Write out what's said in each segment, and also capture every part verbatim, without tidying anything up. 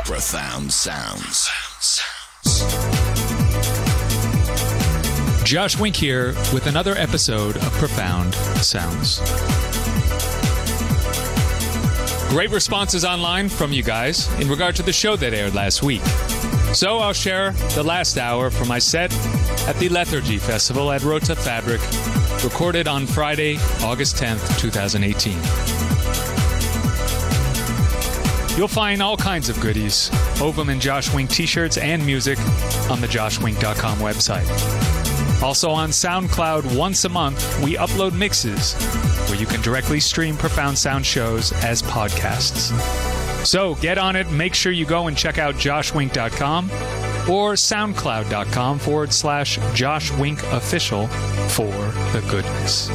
Profound Sounds. Josh Wink here with another episode of Profound Sounds. Great responses online from you guys in regard to the show that aired last week. So I'll share the last hour from my set at the Lethargy Festival at Rota Fabric, recorded on Friday, August tenth, twenty eighteen. You'll find all kinds of goodies, Ovum and Josh Wink t-shirts and music on the josh wink dot com website. Also on SoundCloud, once a month, we upload mixes where you can directly stream Profound Sound shows as podcasts. So get on it, make sure you go and check out josh wink dot com or soundcloud.com forward slash Josh Wink Official for the goodness.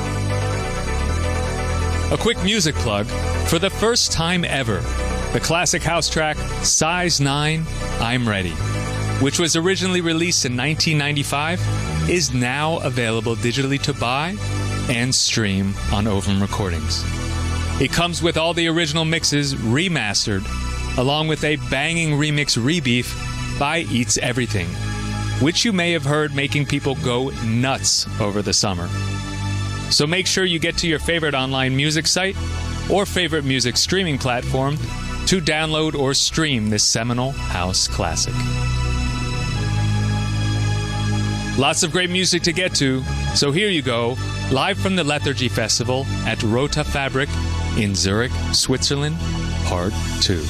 A quick music plug. For the first time ever, the classic house track Size nine, I'm Ready, which was originally released in nineteen ninety-five, is now available digitally to buy and stream on Ovum Recordings. It comes with all the original mixes remastered, along with a banging remix rebeef by Eats Everything, which you may have heard making people go nuts over the summer. So make sure you get to your favorite online music site or favorite music streaming platform to download or stream this seminal house classic. Lots of great music to get to, so here you go, live from the Lethargy Festival at Rota Fabric in Zurich, Switzerland, Part two.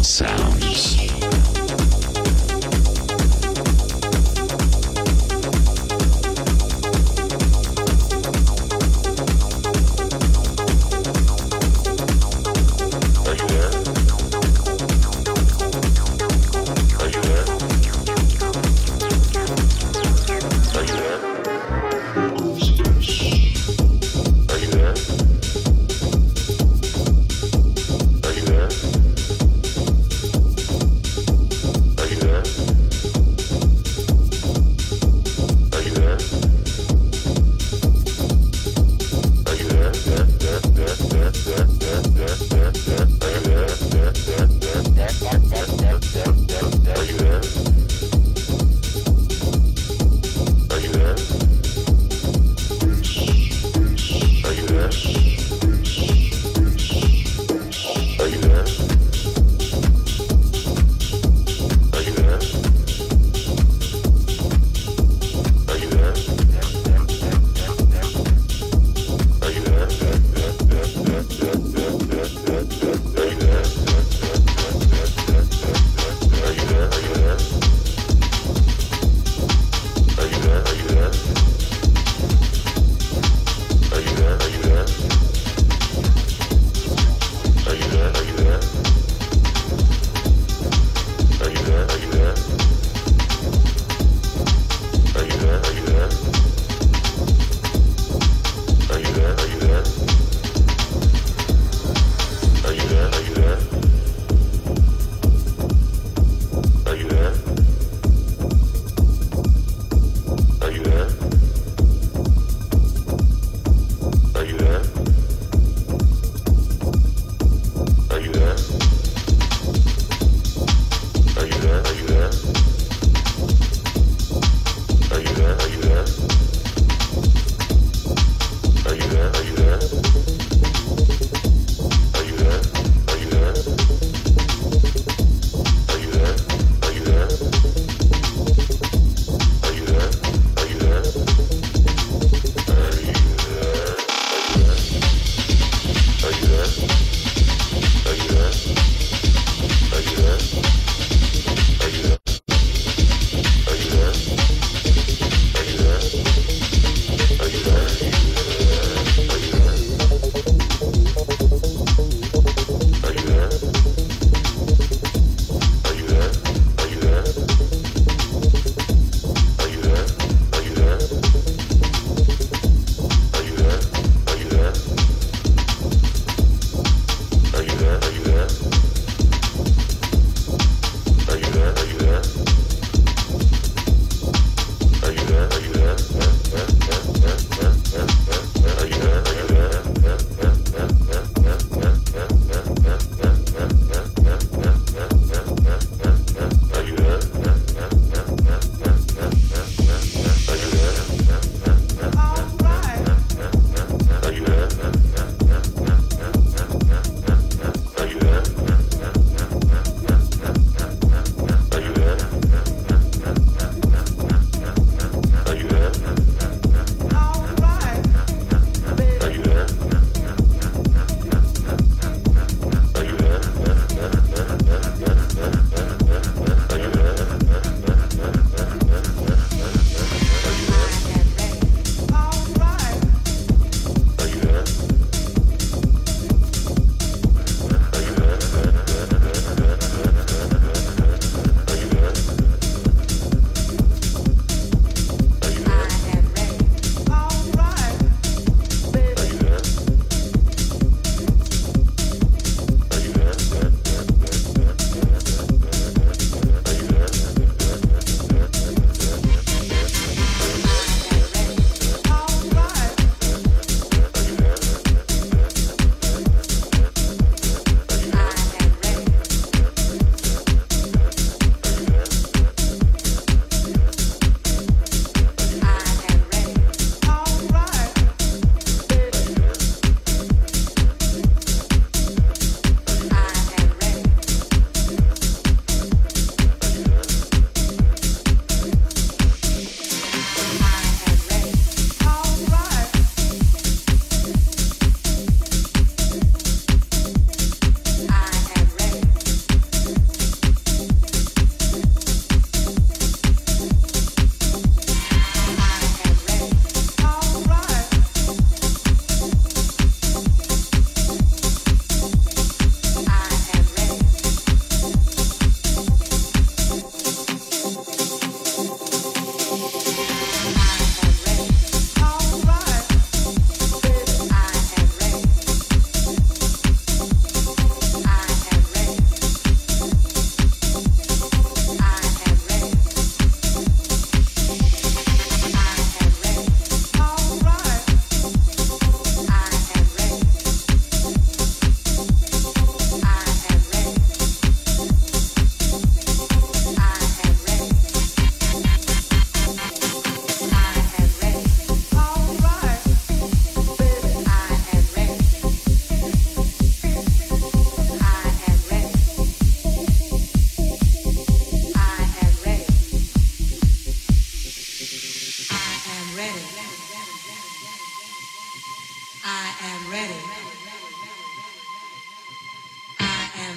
Sounds. Are you there?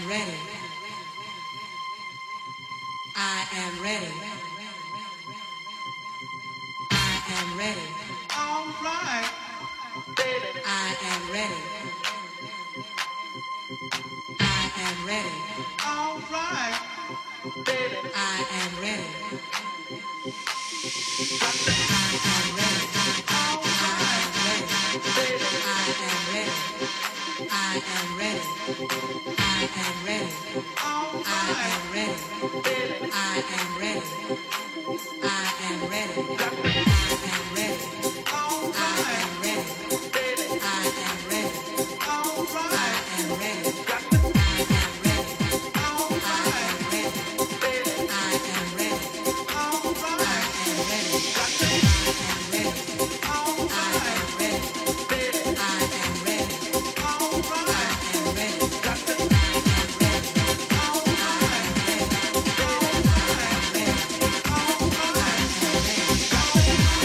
ready. I am ready. I am ready. All right, baby. I am ready. I am ready. All right, baby. I am ready. I am ready. All right, baby. I am ready. I am ready. I am ready. All I right, am ready. baby. I am ready. I am ready. I am ready. All I right, am ready. baby. I am ready. All I right, am ready. got to I am ready. all I right, am ready. baby. I am ready. All I right, am ready. got to I am ready. all I right, am ready. baby. I am ready. All right, I am ready. got to I am ready. all I right, am ready. all I right, am ready. all right, I am ready. all right.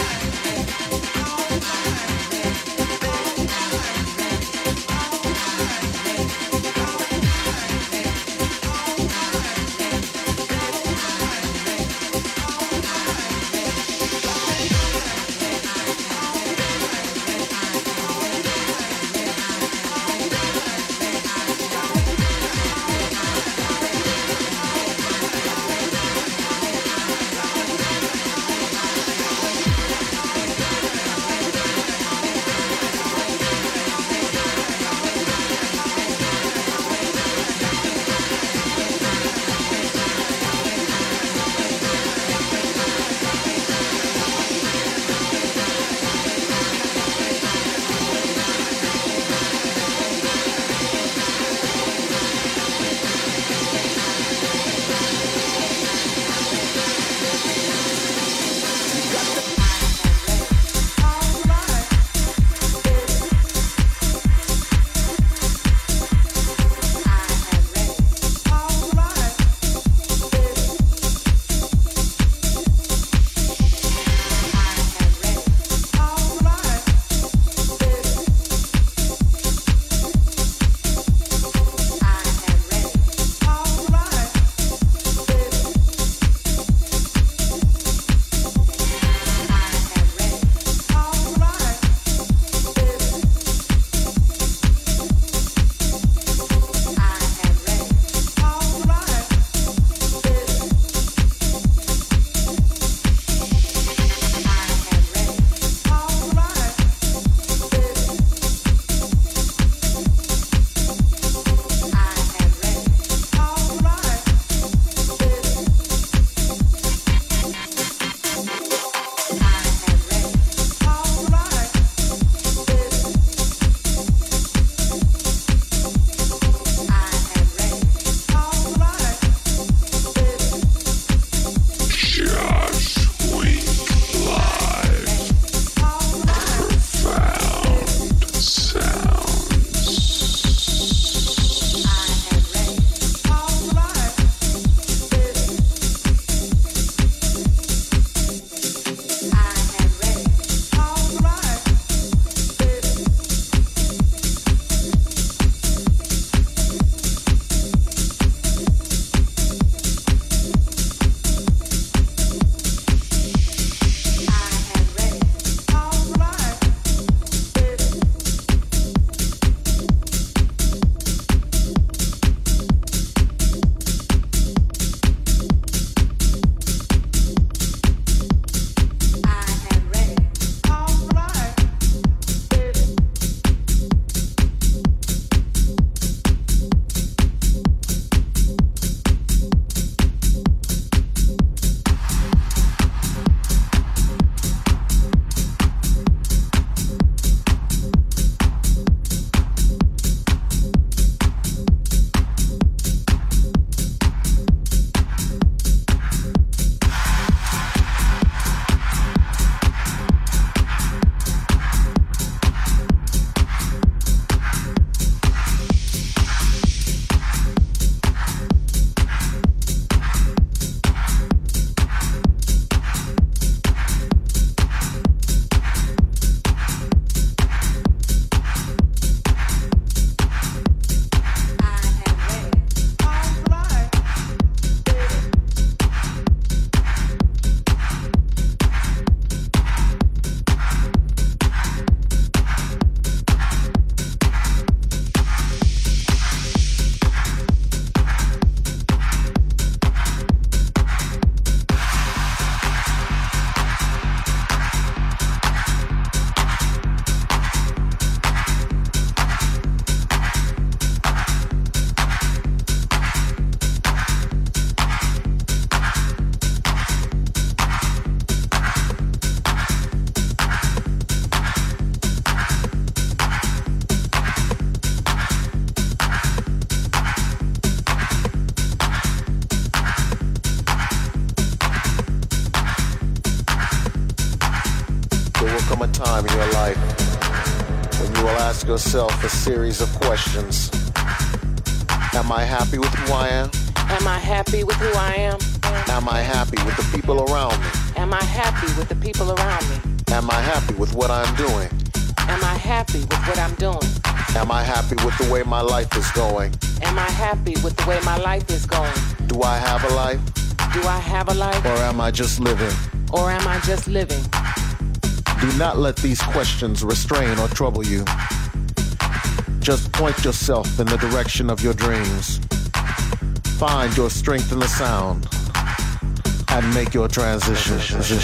time in your life when you will ask yourself a series of questions. Am I happy with who I am? Am I happy with who I am? Am I happy with the people around me? Am I happy with the people around me? Am I happy with what I'm doing? Am I happy with what I'm doing? Am I happy with the way my life is going? Am I happy with the way my life is going? Do I have a life? Do I have a life? Or am I just living? Or am I just living? Do not let these questions restrain or trouble you. Just point yourself in the direction of your dreams. Find your strength in the sound and make your transition.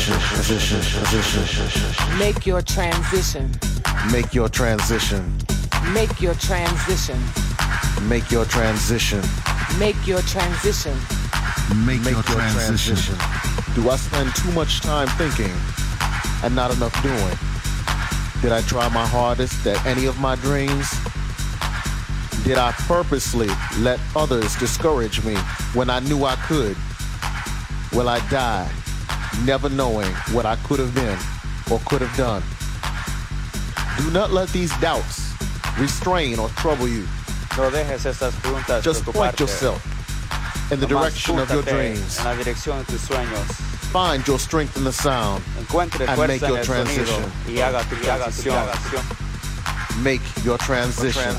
Make your transition. Make your transition. Make your transition. Make your transition. Make your transition. Make, Make your, your transition. transition. Do I spend too much time thinking and not enough doing? Did I try my hardest at any of my dreams? Did I purposely let others discourage me when I knew I could? Will I die never knowing what I could have been or could have done? Do not let these doubts restrain or trouble you. No dejes esas preguntas Just point yourself in the direction of your dreams. En la dirección de tus sueños. Find your strength in the sound. Encuentre and make your transition. Y haga tu transición. Make your transition.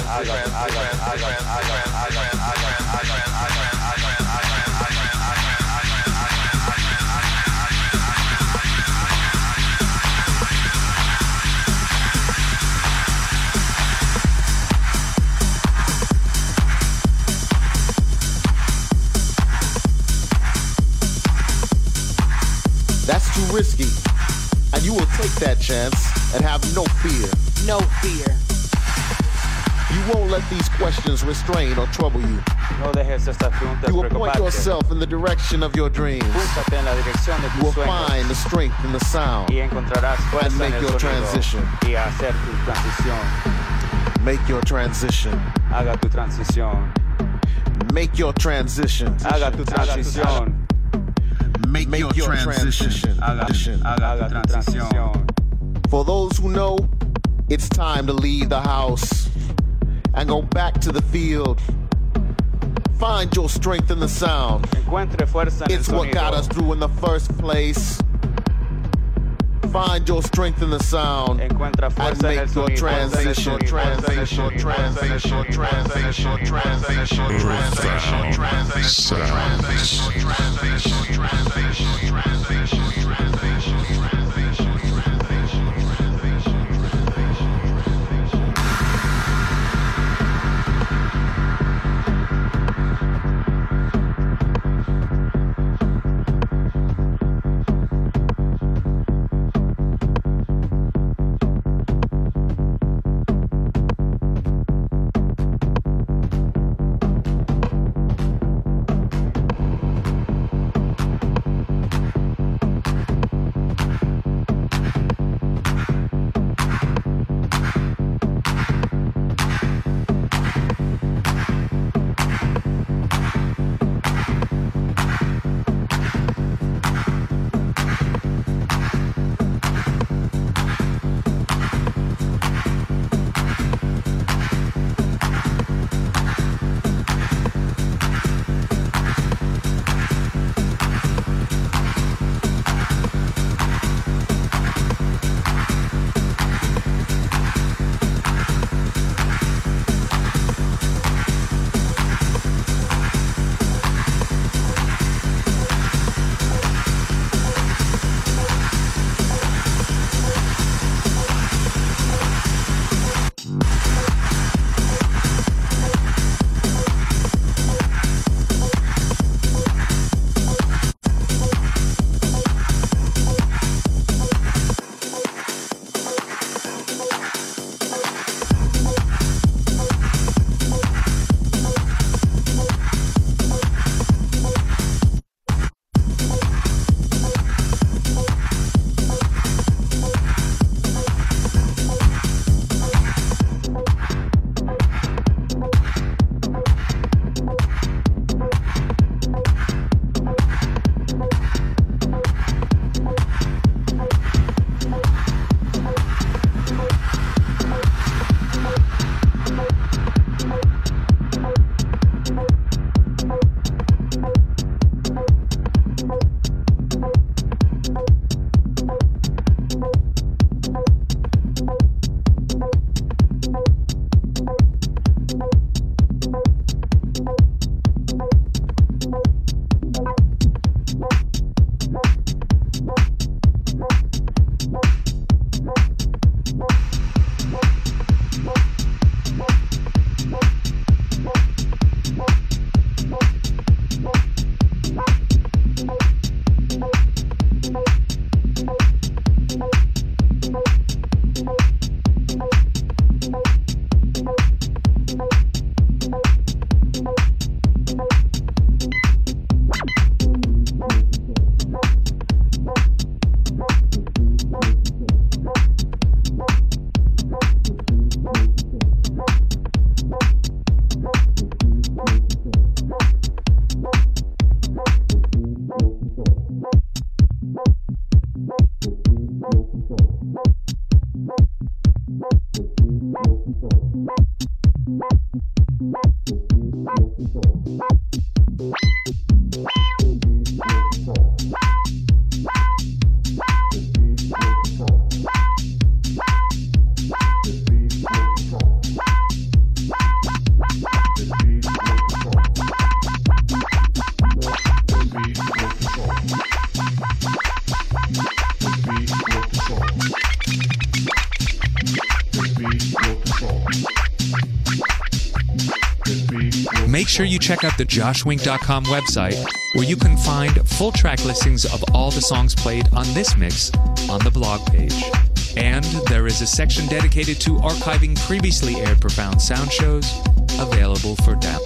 That's too risky, and you will take that chance and have no fear. No fear. You won't let these questions restrain or trouble you. No dejes estas preguntas You will point preocuparte. yourself in the direction of your dreams. Púntate en la dirección de You will tus sueños. find the strength in the sound. Y encontrarás fuerza And make en el your sonido. transition. Y hacer tu transición. Make your transition. Haga tu transición. Make your transition. Haga tu transición. Make, Make your, your transition. transition. Haga, haga tu transición. For those who know, it's time to leave the house and go back to the field. Find your strength in the sound. Encuentre fuerza en It's el what sonido. got us through in the first place. Find your strength in the sound Encuentra and fuerza en el make your sonido. transition, transition, transition, transition, transition, transition, Make sure you check out the josh wink dot com website, where you can find full track listings of all the songs played on this mix on the blog page. And there is a section dedicated to archiving previously aired Profound Sound shows, available for download.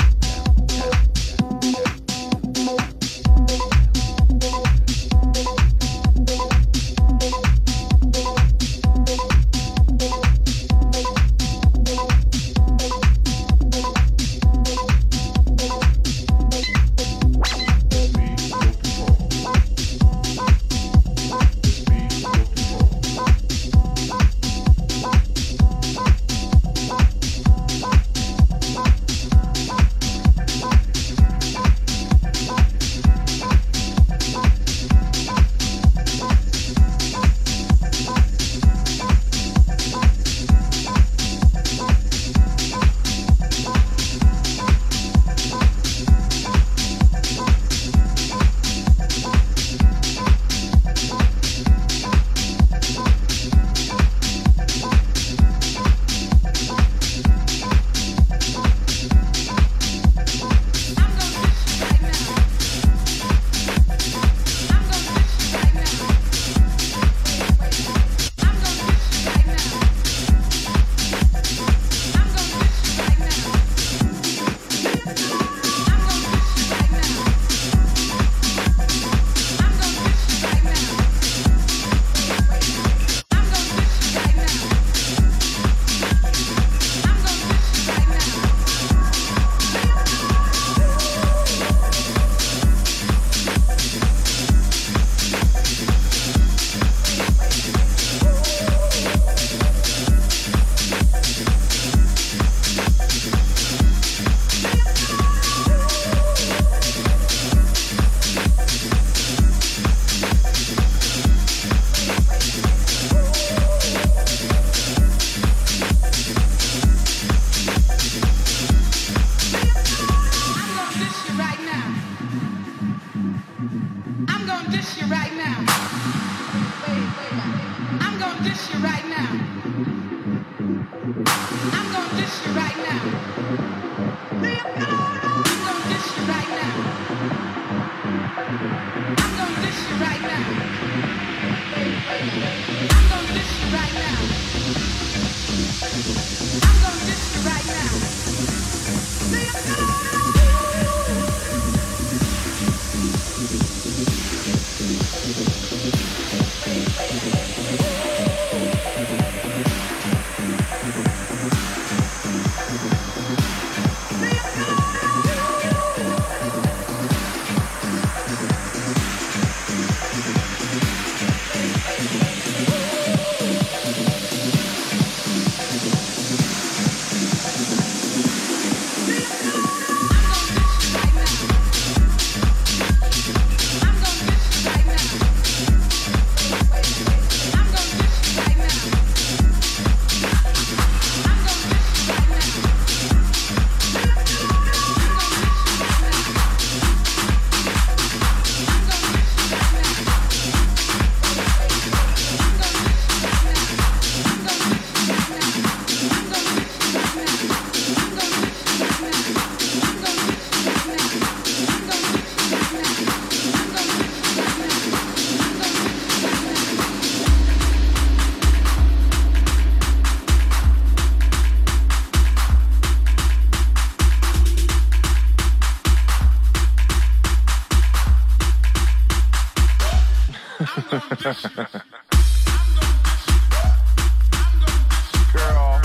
Girl.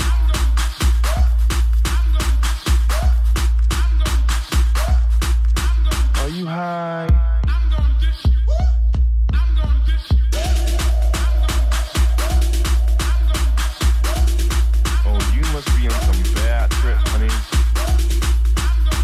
Are you high? Oh, you must be on some bad trip, honey.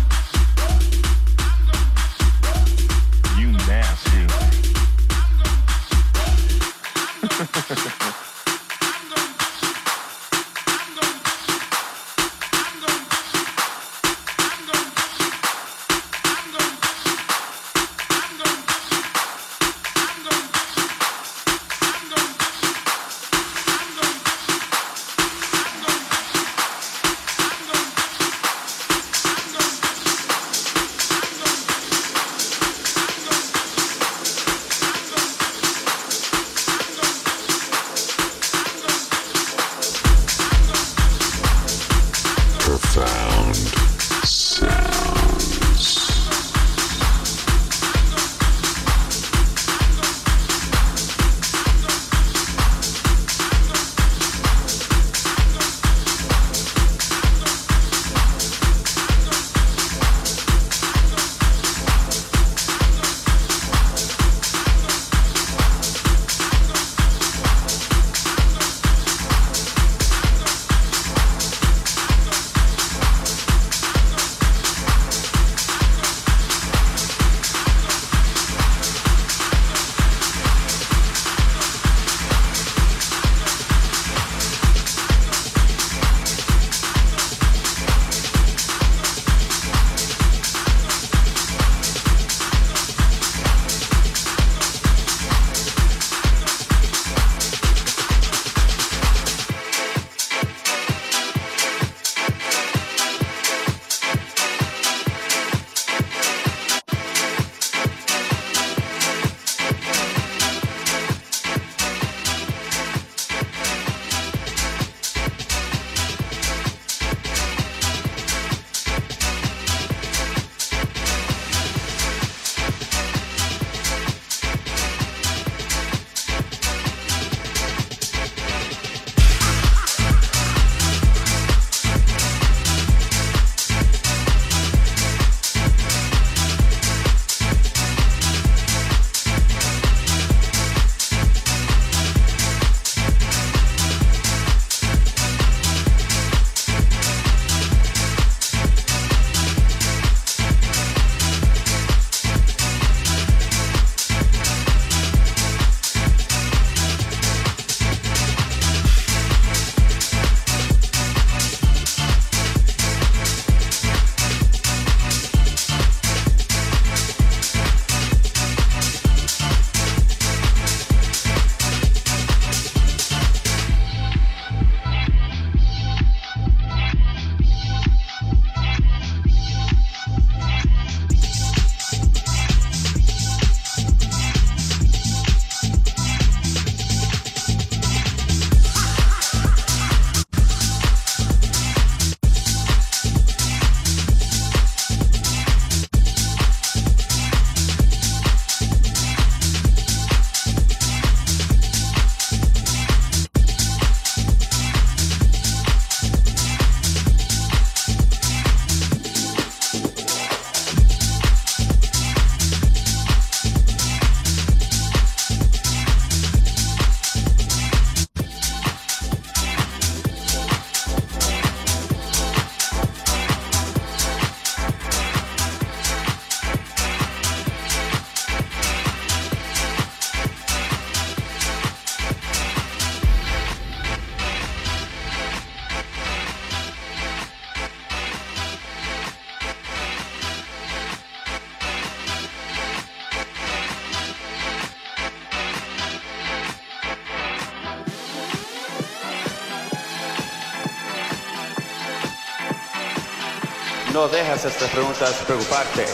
No dejas estas preguntas preocuparte.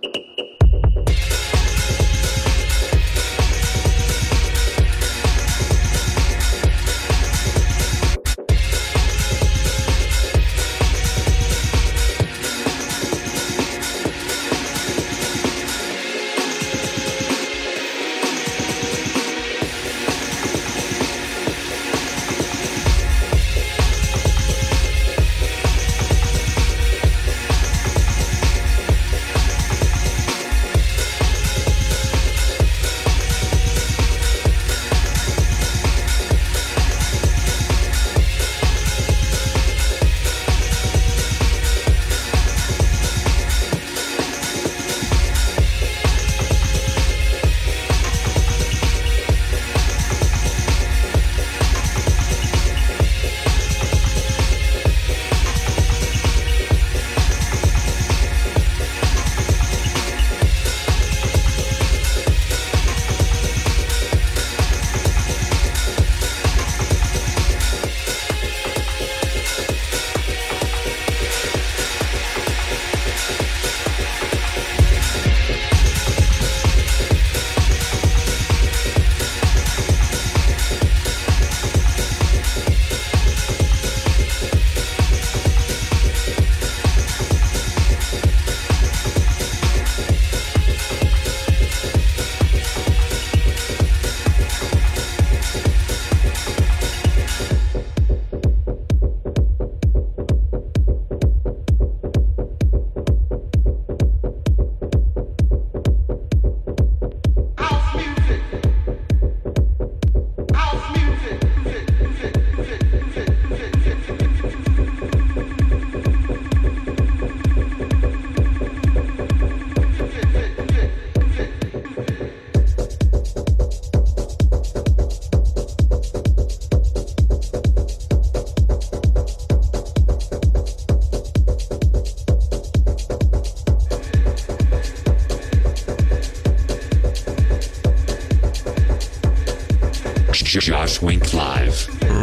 Josh Wink Live.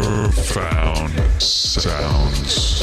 Profound sounds.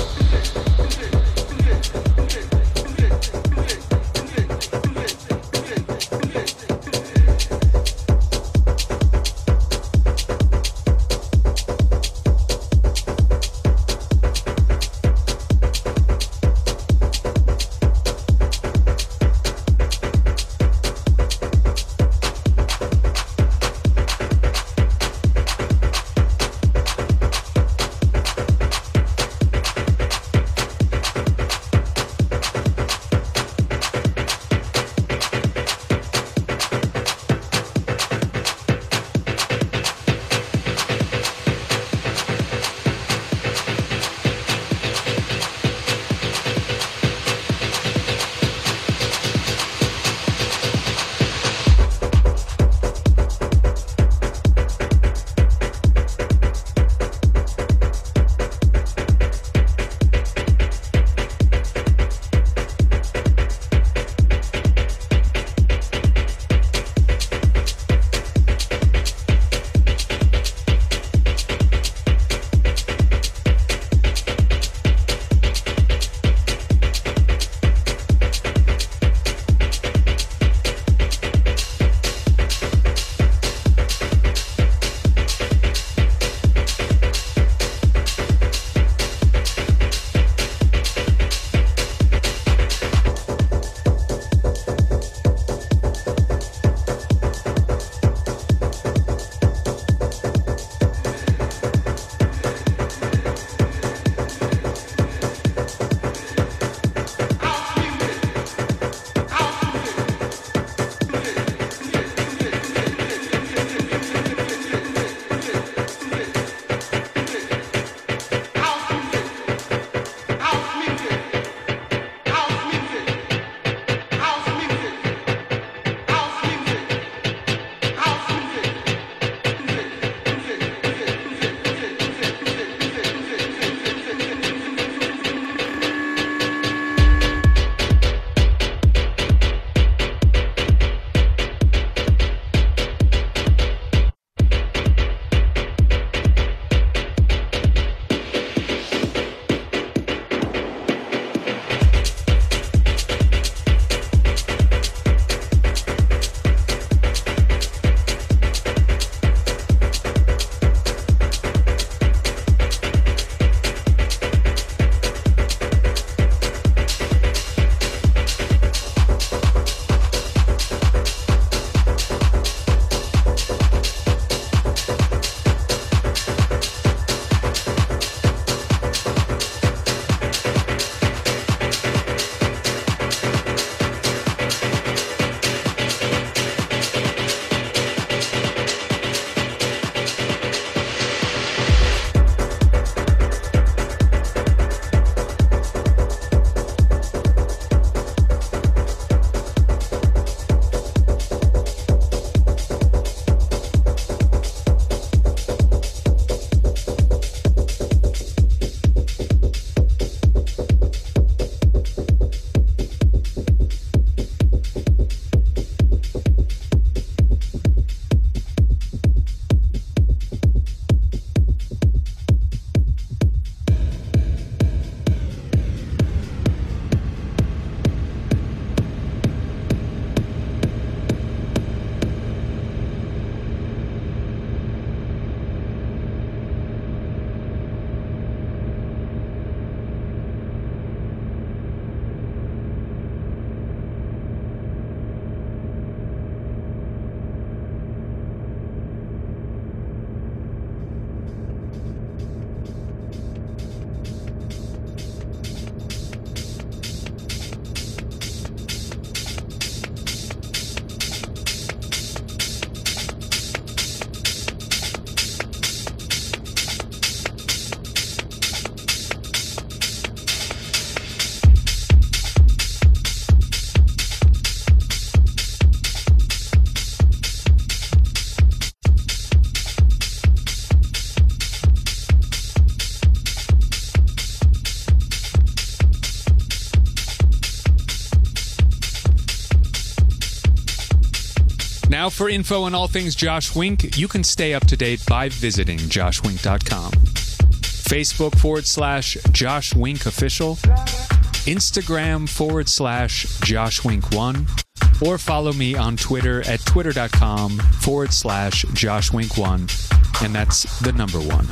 Now for info on all things Josh Wink, you can stay up to date by visiting josh wink dot com. Facebook forward slash Josh Wink Official. Instagram forward slash Josh Wink one. Or follow me on Twitter at twitter.com forward slash Josh Wink one. And that's the number one.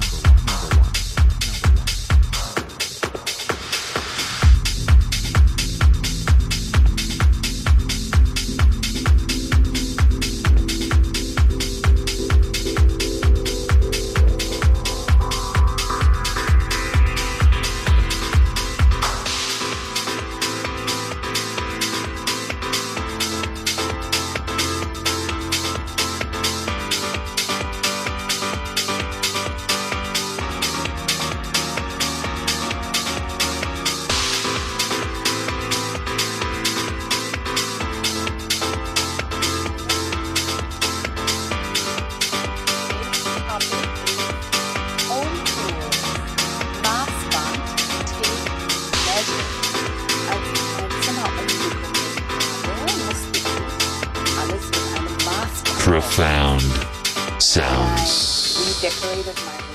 Profound sounds. We decorated my